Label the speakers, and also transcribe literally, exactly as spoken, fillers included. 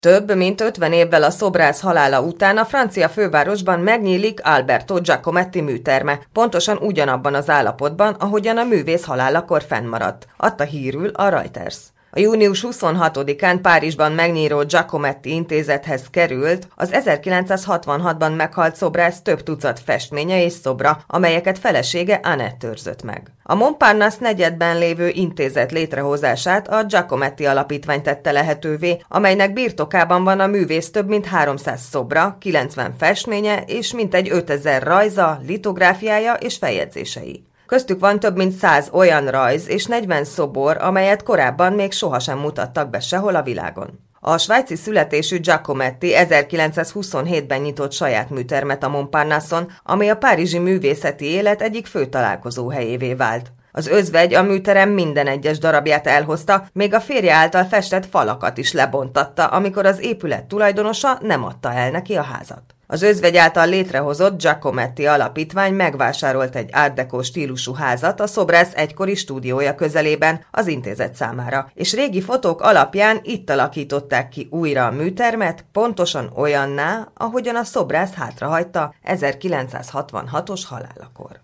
Speaker 1: Több mint ötven évvel a szobrász halála után a francia fővárosban megnyílik Alberto Giacometti műterme, pontosan ugyanabban az állapotban, ahogyan a művész halálakor fennmaradt, adta hírül a Reuters. A június huszonhatodikán Párizsban megnyíló Giacometti intézethez került az ezerkilencszázhatvanhatban meghalt szobrász több tucat festménye és szobra, amelyeket felesége Annette őrzött meg. A Montparnasse negyedben lévő intézet létrehozását a Giacometti Alapítvány tette lehetővé, amelynek birtokában van a művész több mint háromszáz szobra, kilencven festménye és mintegy ötezer rajza, litográfiája és feljegyzései. Köztük van több mint száz olyan rajz és negyven szobor, amelyet korábban még sohasem mutattak be sehol a világon. A svájci születésű Giacometti ezerkilencszázhuszonhétben nyitott saját műtermet a Montparnasse-on, ami a párizsi művészeti élet egyik fő találkozóhelyévé vált. Az özvegy a műterem minden egyes darabját elhozta, még a férje által festett falakat is lebontatta, amikor az épület tulajdonosa nem adta el neki a házat. Az özvegy által létrehozott Giacometti Alapítvány megvásárolt egy art déco stílusú házat a szobrász egykori stúdiója közelében az intézet számára, és régi fotók alapján itt alakították ki újra a műtermet, pontosan olyanná, ahogyan a szobrász hátrahagyta ezerkilencszázhatvanhatos halálakor.